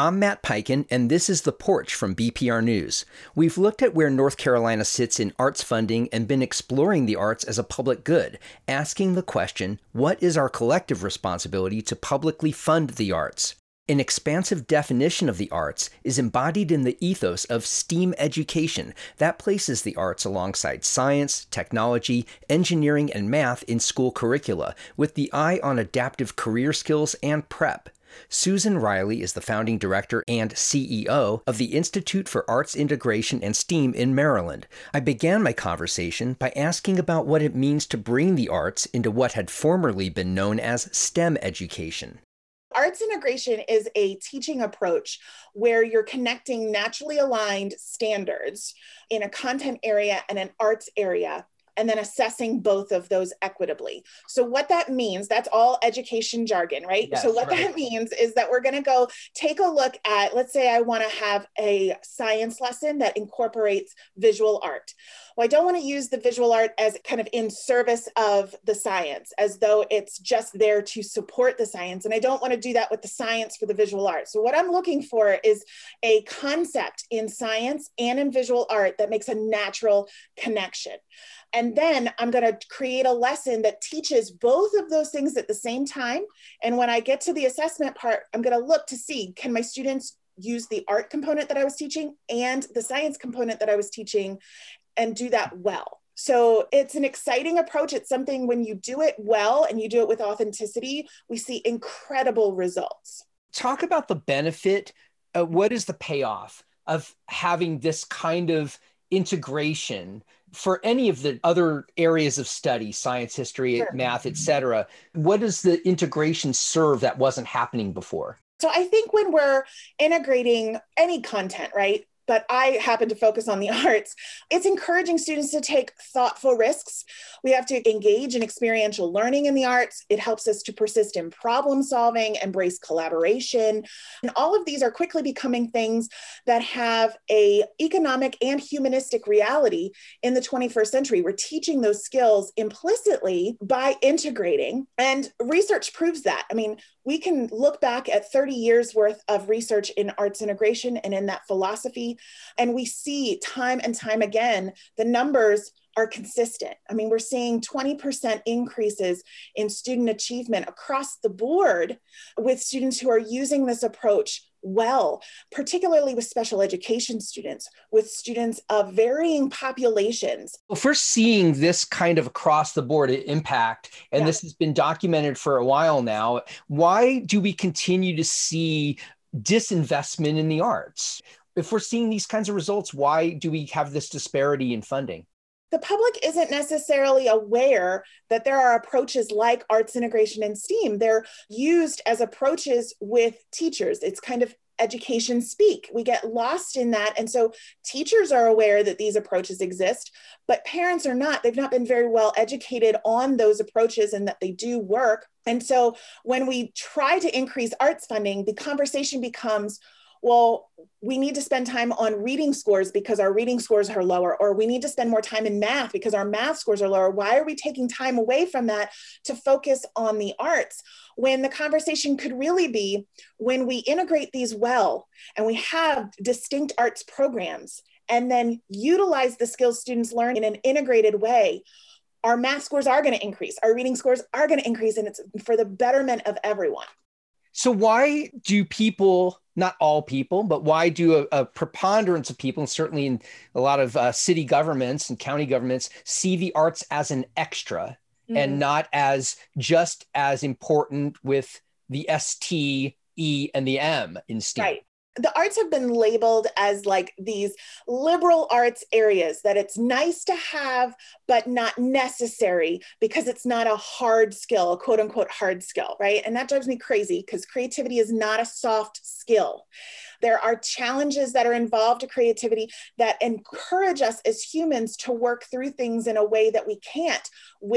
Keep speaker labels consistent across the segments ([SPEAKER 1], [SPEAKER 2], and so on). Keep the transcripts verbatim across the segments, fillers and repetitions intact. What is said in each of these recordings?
[SPEAKER 1] I'm Matt Peiken, and this is The Porch from B P R News. We've looked at where North Carolina sits in arts funding and been exploring the arts as a public good, asking the question, what is our collective responsibility to publicly fund the arts? An expansive definition of the arts is embodied in the ethos of STEAM education that places the arts alongside science, technology, engineering, and math in school curricula, with the eye on adaptive career skills and prep. Susan Riley is the founding director and C E O of the Institute for Arts Integration and STEAM in Maryland. I began my conversation by asking about what it means to bring the arts into what had formerly been known as STEM education.
[SPEAKER 2] Arts integration is a teaching approach where you're connecting naturally aligned standards in a content area and an arts area, and then assessing both of those equitably. So what that means, that's all education jargon, right?
[SPEAKER 1] Yes,
[SPEAKER 2] so what
[SPEAKER 1] right.
[SPEAKER 2] that means is that we're gonna go take a look at, let's say I wanna have a science lesson that incorporates visual art. Well, I don't wanna use the visual art as kind of in service of the science, as though it's just there to support the science. And I don't wanna do that with the science for the visual art. So what I'm looking for is a concept in science and in visual art that makes a natural connection. And then I'm going to create a lesson that teaches both of those things at the same time. And when I get to the assessment part, I'm going to look to see, can my students use the art component that I was teaching and the science component that I was teaching and do that well? So it's an exciting approach. It's something when you do it well and you do it with authenticity, we see incredible results.
[SPEAKER 1] Talk about the benefit. Uh, what is the payoff of having this kind of integration for any of the other areas of study, science, history, sure. math, et cetera? What does the integration serve that wasn't happening before?
[SPEAKER 2] So I think when we're integrating any content, right? But I happen to focus on the arts. It's encouraging students to take thoughtful risks. We have to engage in experiential learning in the arts. It helps us to persist in problem solving, embrace collaboration. And all of these are quickly becoming things that have an economic and humanistic reality in the twenty-first century. We're teaching those skills implicitly by integrating. And research proves that. I mean, we can look back at thirty years worth of research in arts integration and in that philosophy. And we see time and time again, the numbers are consistent. I mean, we're seeing twenty percent increases in student achievement across the board with students who are using this approach well, particularly with special education students, with students of varying populations.
[SPEAKER 1] If we're seeing this kind of across the board impact, and yeah. this has been documented for a while now, why do we continue to see disinvestment in the arts? If we're seeing these kinds of results, why do we have this disparity in funding?
[SPEAKER 2] The public isn't necessarily aware that there are approaches like arts integration and STEAM. They're used as approaches with teachers. It's kind of education speak. We get lost in that. And so teachers are aware that these approaches exist, but parents are not. They've not been very well educated on those approaches and that they do work. And so when we try to increase arts funding, the conversation becomes, well, we need to spend time on reading scores because our reading scores are lower, or we need to spend more time in math because our math scores are lower. Why are we taking time away from that to focus on the arts? When the conversation could really be, when we integrate these well and we have distinct arts programs and then utilize the skills students learn in an integrated way, our math scores are going to increase, our reading scores are going to increase, and it's for the betterment of everyone.
[SPEAKER 1] So why do people, not all people, but why do a, a preponderance of people, and certainly in a lot of uh, city governments and county governments, see the arts as an extra mm-hmm. and not as just as important with the S, T, E, and the M in STEAM?
[SPEAKER 2] Right. The arts have been labeled as like these liberal arts areas that it's nice to have, but not necessary because it's not a hard skill, a quote unquote hard skill, right? And that drives me crazy because creativity is not a soft skill. There are challenges that are involved to creativity that encourage us as humans to work through things in a way that we can't with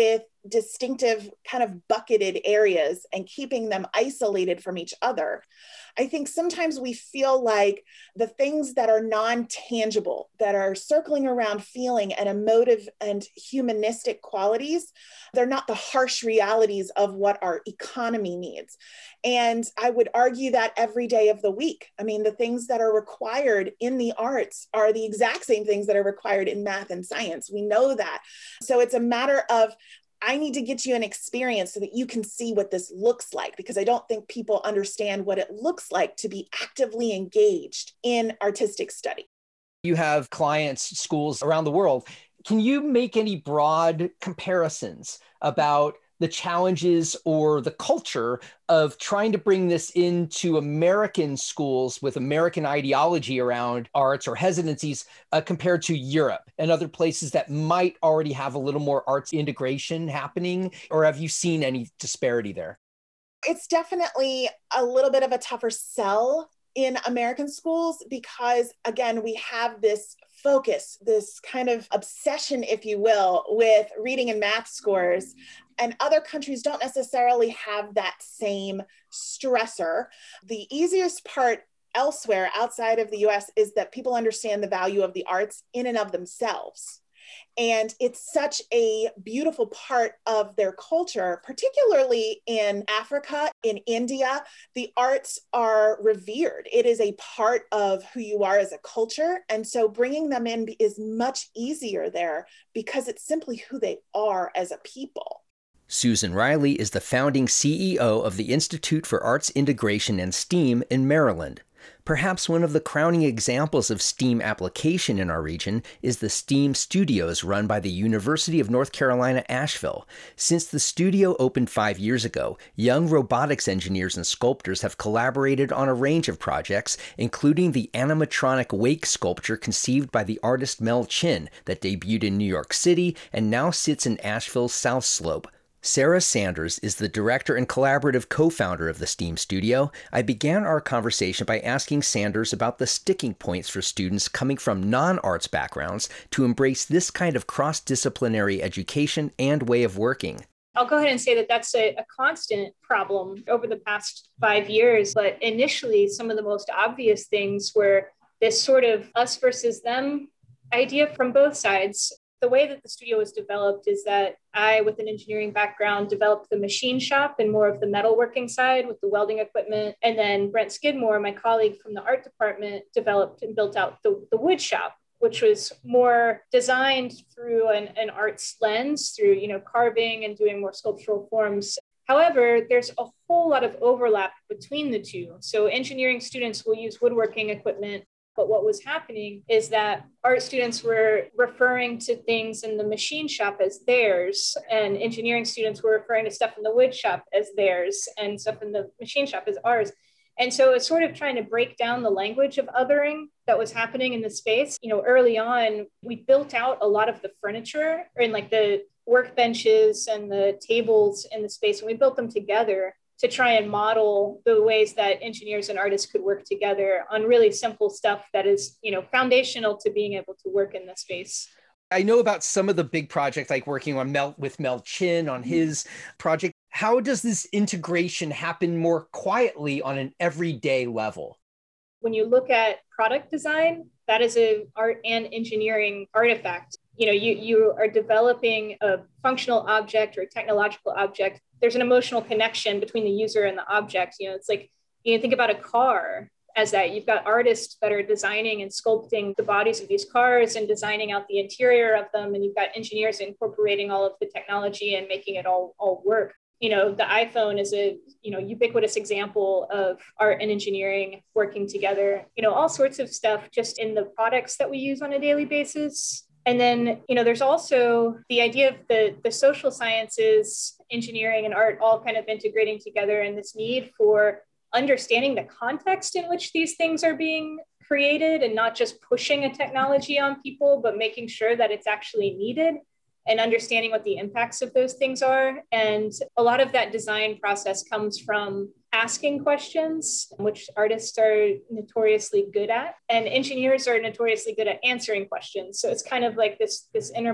[SPEAKER 2] distinctive kind of bucketed areas and keeping them isolated from each other. I think sometimes we feel like the things that are non-tangible, that are circling around feeling and emotive and humanistic qualities, they're not the harsh realities of what our economy needs. And I would argue that every day of the week. I mean, the things that are required in the arts are the exact same things that are required in math and science. We know that. So it's a matter of, I need to get you an experience so that you can see what this looks like, because I don't think people understand what it looks like to be actively engaged in artistic study.
[SPEAKER 1] You have clients, schools around the world. Can you make any broad comparisons about the challenges or the culture of trying to bring this into American schools with American ideology around arts or hesitancies uh, compared to Europe and other places that might already have a little more arts integration happening? Or have you seen any disparity there?
[SPEAKER 2] It's definitely a little bit of a tougher sell in American schools because, again, we have this focus, this kind of obsession, if you will, with reading and math scores. And other countries don't necessarily have that same stressor. The easiest part elsewhere outside of the U S is that people understand the value of the arts in and of themselves. And it's such a beautiful part of their culture, particularly in Africa, in India. The arts are revered. It is a part of who you are as a culture. And so bringing them in is much easier there because it's simply who they are as a people.
[SPEAKER 1] Susan Riley is the founding C E O of the Institute for Arts Integration and STEAM in Maryland. Perhaps one of the crowning examples of STEAM application in our region is the STEAM Studios run by the University of North Carolina, Asheville. Since the studio opened five years ago, young robotics engineers and sculptors have collaborated on a range of projects, including the animatronic wake sculpture conceived by the artist Mel Chin that debuted in New York City and now sits in Asheville's South Slope. Sarah Sanders is the director and collaborative co-founder of the STEAM Studio. I began our conversation by asking Sanders about the sticking points for students coming from non-arts backgrounds to embrace this kind of cross-disciplinary education and way of working.
[SPEAKER 3] I'll go ahead and say that that's a, a constant problem over the past five years. But initially, some of the most obvious things were this sort of us versus them idea from both sides. The way that the studio was developed is that I, with an engineering background, developed the machine shop and more of the metalworking side with the welding equipment. And then Brent Skidmore, my colleague from the art department, developed and built out the, the wood shop, which was more designed through an, an arts lens, through, you know, carving and doing more sculptural forms. However, there's a whole lot of overlap between the two. So engineering students will use woodworking equipment. But what was happening is that art students were referring to things in the machine shop as theirs, and engineering students were referring to stuff in the wood shop as theirs, and stuff in the machine shop as ours. And so it's sort of trying to break down the language of othering that was happening in the space. You know, early on, we built out a lot of the furniture and like the workbenches and the tables in the space, and we built them together to try and model the ways that engineers and artists could work together on really simple stuff that is, you know, foundational to being able to work in this space.
[SPEAKER 1] I know about some of the big projects, like working on Mel with Mel Chin on his project. How does this integration happen more quietly on an everyday level?
[SPEAKER 3] When you look at product design, that is an art and engineering artifact. You know, you, you are developing a functional object or a technological object. There's an emotional connection between the user and the object. You know, it's like, you know, think about a car as that. You've got artists that are designing and sculpting the bodies of these cars and designing out the interior of them. And you've got engineers incorporating all of the technology and making it all, all work. You know, the iPhone is a, you know, ubiquitous example of art and engineering working together. You know, all sorts of stuff just in the products that we use on a daily basis. And then, you know, there's also the idea of the, the social sciences, engineering and art all kind of integrating together, and this need for understanding the context in which these things are being created and not just pushing a technology on people, but making sure that it's actually needed and understanding what the impacts of those things are. And a lot of that design process comes from asking questions, which artists are notoriously good at, and engineers are notoriously good at answering questions. So it's kind of like this, this interplay.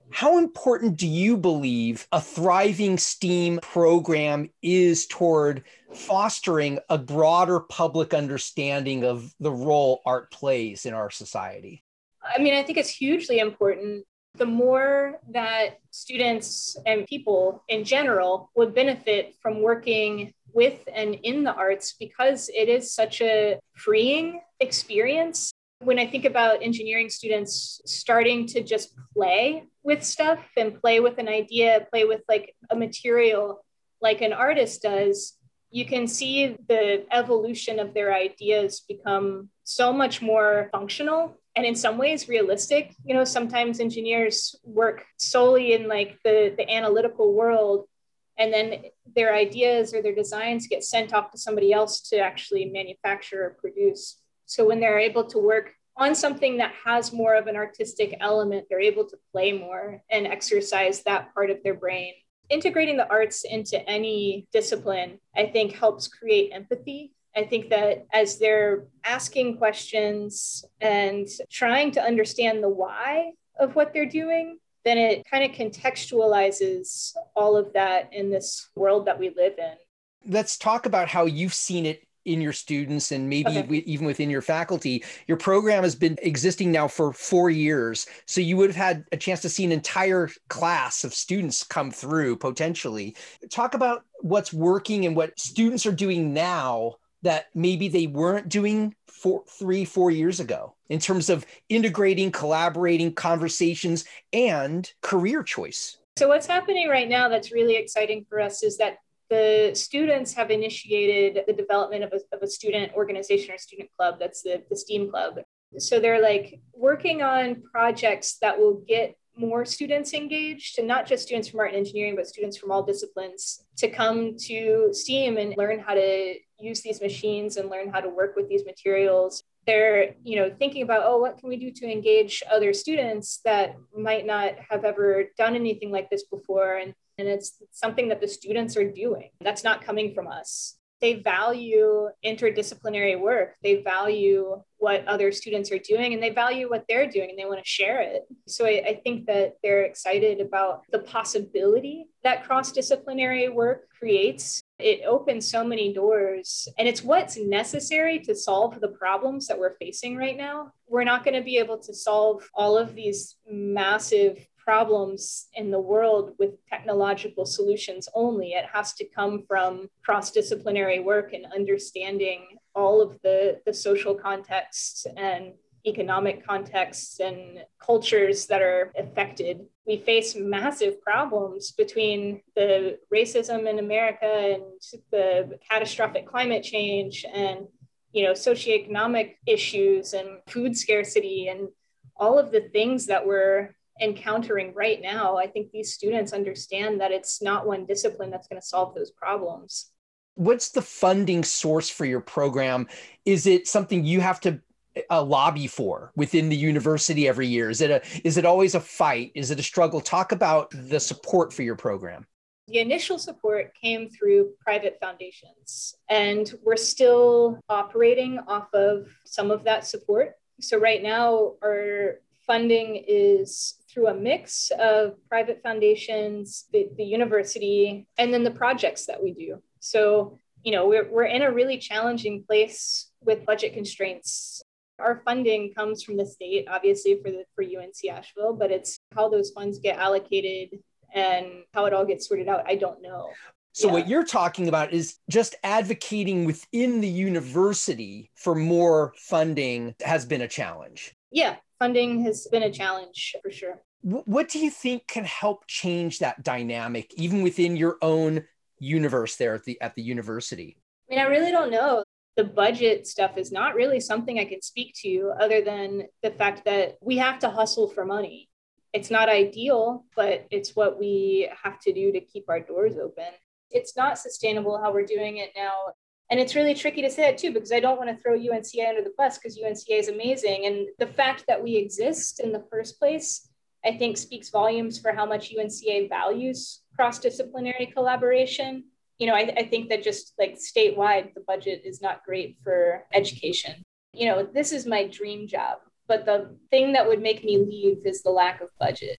[SPEAKER 1] How important do you believe a thriving STEAM program is toward fostering a broader public understanding of the role art plays in our society?
[SPEAKER 3] I mean, I think it's hugely important. The more that students and people in general would benefit from working with and in the arts, because it is such a freeing experience. When I think about engineering students starting to just play with stuff and play with an idea, play with like a material like an artist does, you can see the evolution of their ideas become so much more functional and in some ways realistic. You know, sometimes engineers work solely in like the, the analytical world, and then their ideas or their designs get sent off to somebody else to actually manufacture or produce. So when they're able to work on something that has more of an artistic element, they're able to play more and exercise that part of their brain. Integrating the arts into any discipline, I think, helps create empathy. I think that as they're asking questions and trying to understand the why of what they're doing, then it kind of contextualizes all of that in this world that we live in.
[SPEAKER 1] Let's talk about how you've seen it in your students and maybe
[SPEAKER 3] Okay.
[SPEAKER 1] even within your faculty. Your program has been existing now for four years. So you would have had a chance to see an entire class of students come through potentially. Talk about what's working and what students are doing now that maybe they weren't doing four, three, four years ago in terms of integrating, collaborating, conversations, and career choice.
[SPEAKER 3] So what's happening right now that's really exciting for us is that the students have initiated the development of a, of a student organization or student club. That's the, the STEAM club. So they're like working on projects that will get more students engaged, and not just students from art and engineering, but students from all disciplines to come to STEAM and learn how to use these machines and learn how to work with these materials. They're, you know, thinking about, oh, what can we do to engage other students that might not have ever done anything like this before? And And it's something that the students are doing. That's not coming from us. They value interdisciplinary work. They value what other students are doing, and they value what they're doing, and they want to share it. So I, I think that they're excited about the possibility that cross-disciplinary work creates. It opens so many doors, and it's what's necessary to solve the problems that we're facing right now. We're not going to be able to solve all of these massive problems in the world with technological solutions only. It has to come from cross-disciplinary work and understanding all of the, the social contexts and economic contexts and cultures that are affected. We face massive problems between the racism in America and the catastrophic climate change and, you know, socioeconomic issues and food scarcity and all of the things that we're encountering right now. I think these students understand that it's not one discipline that's going to solve those problems.
[SPEAKER 1] What's the funding source for your program? Is it something you have to uh, lobby for within the university every year? Is it a is it always a fight? Is it a struggle? Talk about the support for your program.
[SPEAKER 3] The initial support came through private foundations, and we're still operating off of some of that support. So right now, our funding is through a mix of private foundations, the, the university, and then the projects that we do. So, you know, we're, we're in a really challenging place with budget constraints. Our funding comes from the state, obviously, for the for U N C Asheville, but it's how those funds get allocated and how it all gets sorted out, I don't know.
[SPEAKER 1] So
[SPEAKER 3] Yeah.
[SPEAKER 1] What you're talking about is just advocating within the university for more funding has been a challenge.
[SPEAKER 3] Yeah, funding has been a challenge for sure.
[SPEAKER 1] What do you think can help change that dynamic, even within your own universe there at the at the university?
[SPEAKER 3] I mean, I really don't know. The budget stuff is not really something I can speak to other than the fact that we have to hustle for money. It's not ideal, but it's what we have to do to keep our doors open. It's not sustainable how we're doing it now. And it's really tricky to say that too, because I don't want to throw U N C A under the bus, because U N C A is amazing. And the fact that we exist in the first place, I think, speaks volumes for how much U N C A values cross-disciplinary collaboration. You know, I, I think that just like statewide, the budget is not great for education. You know, this is my dream job, but the thing that would make me leave is the lack of budget.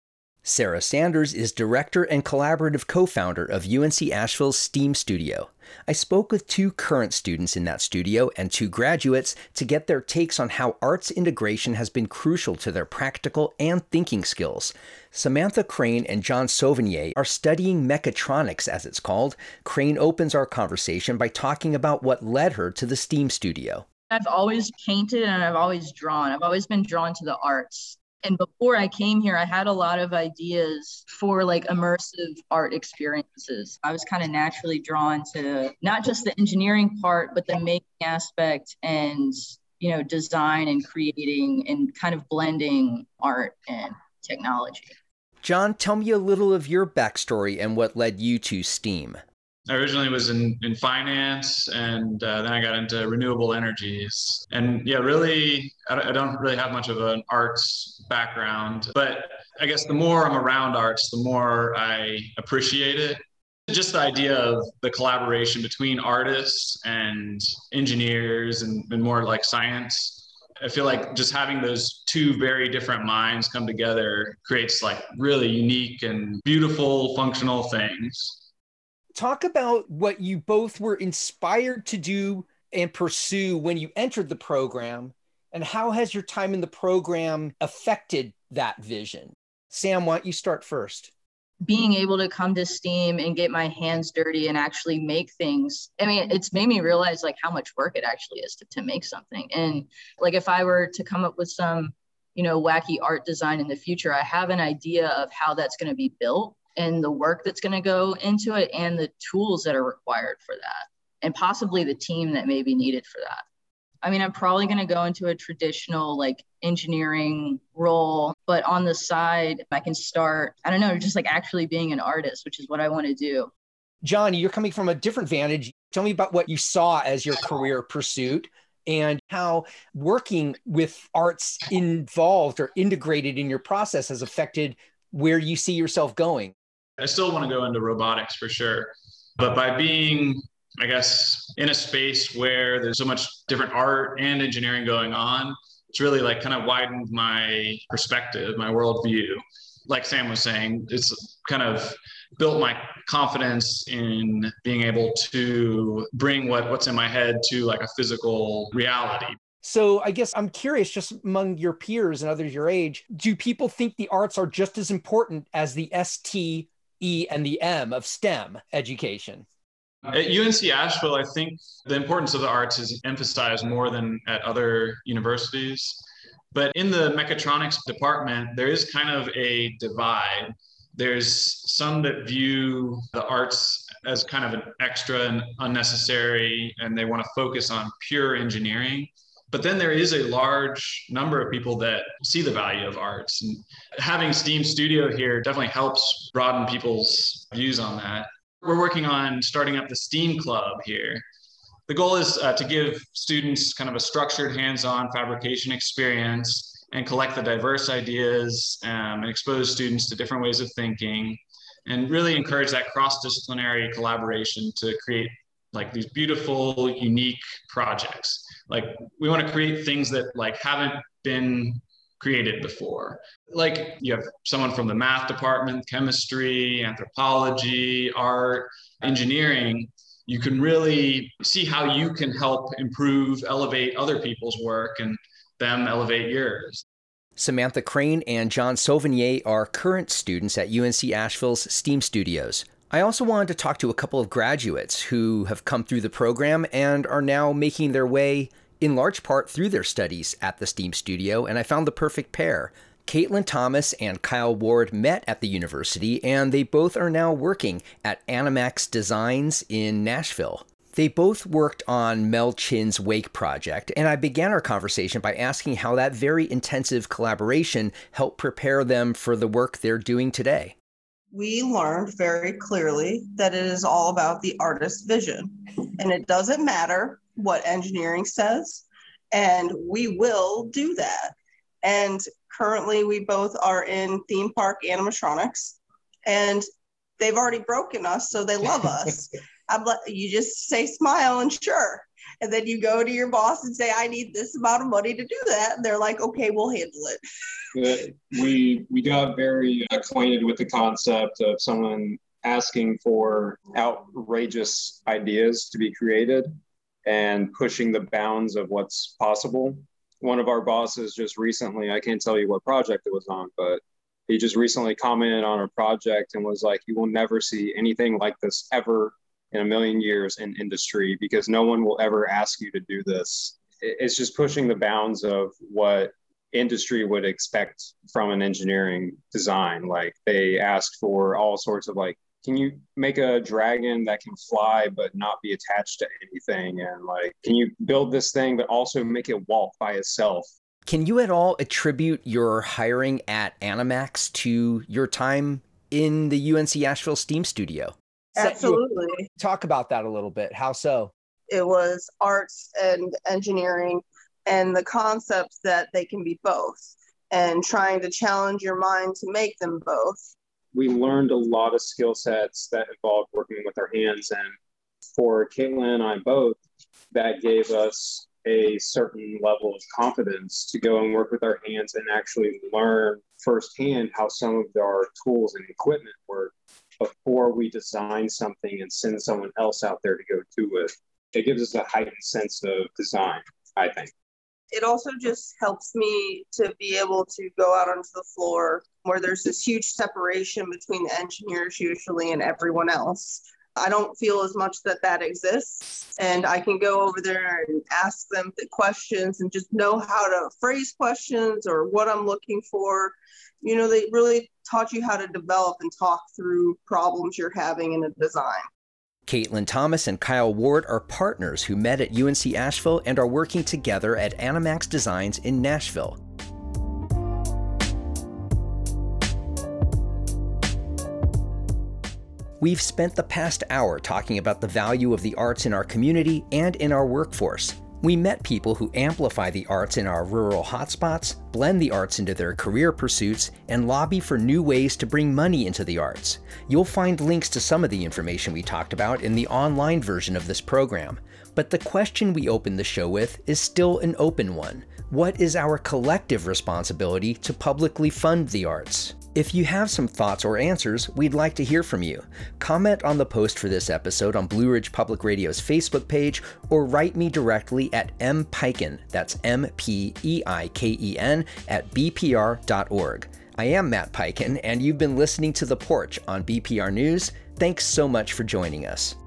[SPEAKER 1] Sarah Sanders is director and collaborative co-founder of U N C Asheville's STEAM Studio. I spoke with two current students in that studio and two graduates to get their takes on how arts integration has been crucial to their practical and thinking skills. Samantha Crane and John Sauvigny are studying mechatronics, as it's called. Crane opens our conversation by talking about what led her to the STEAM Studio.
[SPEAKER 4] I've always painted and I've always drawn. I've always been drawn to the arts. And before I came here, I had a lot of ideas for like immersive art experiences. I was kind of naturally drawn to not just the engineering part, but the making aspect and, you know, design and creating and kind of blending art and technology.
[SPEAKER 1] John, tell me a little of your backstory and what led you to STEAM.
[SPEAKER 5] I originally was in, in finance, and uh, then I got into renewable energies. And yeah, really, I don't really have much of an arts background, but I guess the more I'm around arts, the more I appreciate it. Just the idea of the collaboration between artists and engineers and, and more like science. I feel like just having those two very different minds come together creates like really unique and beautiful, functional things.
[SPEAKER 1] Talk about what you both were inspired to do and pursue when you entered the program, and how has your time in the program affected that vision? Sam, why don't you start first?
[SPEAKER 4] Being able to come to STEAM and get my hands dirty and actually make things. I mean, it's made me realize like how much work it actually is to, to make something. And like if I were to come up with some, you know, wacky art design in the future, I have an idea of how that's going to be built and the work that's going to go into it and the tools that are required for that, and possibly the team that may be needed for that. I mean, I'm probably going to go into a traditional like engineering role, but on the side, I can start, I don't know, just like actually being an artist, which is what I want to do.
[SPEAKER 1] John, you're coming from a different vantage. Tell me about what you saw as your career pursuit and how working with arts involved or integrated in your process has affected where you see yourself going.
[SPEAKER 5] I still want to go into robotics for sure, but by being, I guess, in a space where there's so much different art and engineering going on, it's really like kind of widened my perspective, my worldview. Like Sam was saying, it's kind of built my confidence in being able to bring what, what's in my head to like a physical reality.
[SPEAKER 1] So I guess I'm curious, just among your peers and others your age, do people think the arts are just as important as the S, T, E, and the M of STEM education?
[SPEAKER 5] At U N C Asheville, I think the importance of the arts is emphasized more than at other universities. But in the mechatronics department, there is kind of a divide. There's some that view the arts as kind of an extra and unnecessary, and they want to focus on pure engineering. But then there is a large number of people that see the value of arts. And having STEAM Studio here definitely helps broaden people's views on that. We're working on starting up the STEAM Club here. The goal is uh, to give students kind of a structured hands-on fabrication experience and collect the diverse ideas um, and expose students to different ways of thinking and really encourage that cross-disciplinary collaboration to create like these beautiful, unique projects. Like we want to create things that like haven't been created before. Like you have someone from the math department, chemistry, anthropology, art, engineering. You can really see how you can help improve, elevate other people's work and them elevate yours.
[SPEAKER 1] Samantha Crane and John Sauvigny are current students at U N C Asheville's STEAM Studios. I also wanted to talk to a couple of graduates who have come through the program and are now making their way in large part through their studies at the STEAM Studio, and I found the perfect pair. Caitlin Thomas and Kyle Ward met at the university, and they both are now working at Animax Designs in Nashville. They both worked on Mel Chin's Wake project, and I began our conversation by asking how that very intensive collaboration helped prepare them for the work they're doing today.
[SPEAKER 6] We learned very clearly that it is all about the artist's vision, and it doesn't matter what engineering says, and we will do that. And currently we both are in theme park animatronics, and they've already broken us, so they love us. I'm like, you just say smile and sure. And then you go to your boss and say, I need this amount of money to do that. And they're like, okay, we'll handle it.
[SPEAKER 7] we we got very acquainted with the concept of someone asking for outrageous ideas to be created and pushing the bounds of what's possible. One of our bosses just recently, I can't tell you what project it was on, but he just recently commented on a project and was like, you will never see anything like this ever in a million years in industry, because no one will ever ask you to do this. It's just pushing the bounds of what industry would expect from an engineering design. Like they asked for all sorts of like, can you make a dragon that can fly but not be attached to anything? And like, can you build this thing but also make it walk by itself?
[SPEAKER 1] Can you at all attribute your hiring at Animax to your time in the U N C Asheville STEAM Studio?
[SPEAKER 6] Absolutely.
[SPEAKER 1] Talk about that a little bit. How so?
[SPEAKER 6] It was arts and engineering and the concepts that they can be both and trying to challenge your mind to make them both.
[SPEAKER 7] We learned a lot of skill sets that involved working with our hands. And for Caitlin and I both, that gave us a certain level of confidence to go and work with our hands and actually learn firsthand how some of our tools and equipment work before we design something and send someone else out there to go do it. It gives us a heightened sense of design, I think.
[SPEAKER 6] It also just helps me to be able to go out onto the floor where there's this huge separation between the engineers usually and everyone else. I don't feel as much that that exists, and I can go over there and ask them the questions and just know how to phrase questions or what I'm looking for. You know, they really taught you how to develop and talk through problems you're having in a design.
[SPEAKER 1] Caitlin Thomas and Kyle Ward are partners who met at U N C Asheville and are working together at Animax Designs in Nashville. We've spent the past hour talking about the value of the arts in our community and in our workforce. We met people who amplify the arts in our rural hotspots, blend the arts into their career pursuits, and lobby for new ways to bring money into the arts. You'll find links to some of the information we talked about in the online version of this program. But the question we opened the show with is still an open one. What is our collective responsibility to publicly fund the arts? If you have some thoughts or answers, we'd like to hear from you. Comment on the post for this episode on Blue Ridge Public Radio's Facebook page, or write me directly at mpeiken, that's M P E I K E N, at b p r dot org. I am Matt Peiken, and you've been listening to The Porch on B P R News. Thanks so much for joining us.